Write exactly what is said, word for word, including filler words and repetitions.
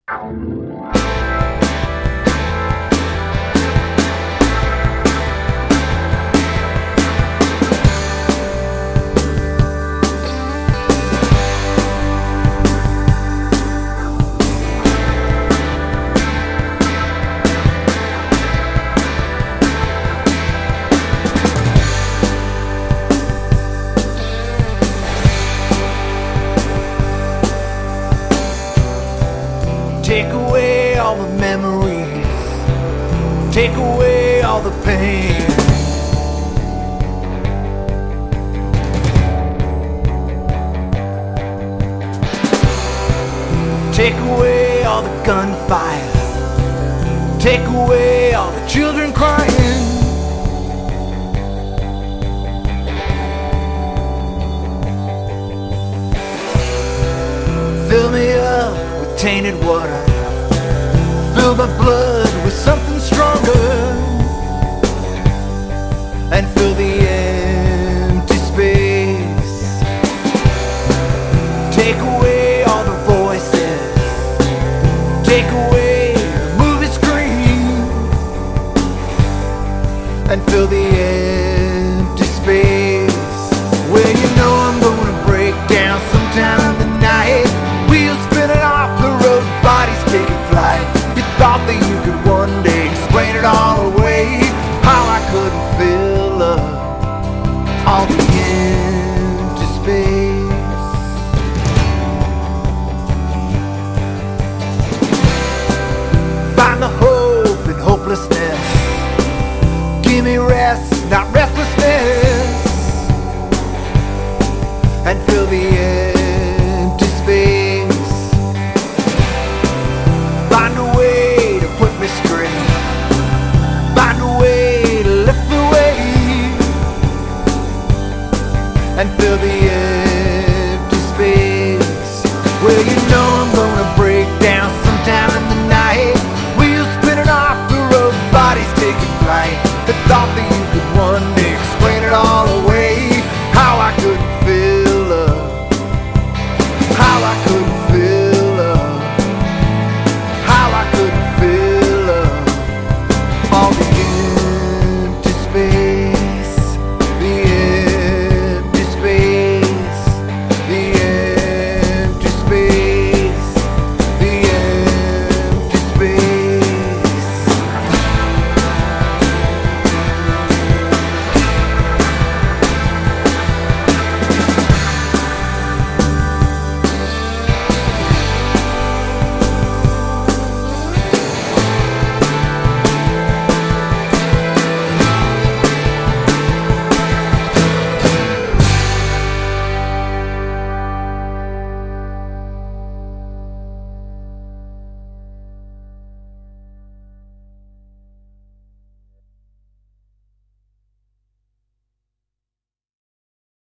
Take away all the memories, take away all the pain. Take away all the gunfire, take away all the children crying. Fill me up with tainted water, fill my blood with something stronger, and fill the empty space. Take away all the voices, take away the movie screen, and fill the empty space. Well, you know I'm gonna break down sometime in the night, wheels spinning off the road, bodies taking flight. You thought that you could one day explain it all away, how I couldn't fill up all the empty space. Find the hope in hopelessness, give me rest, not rest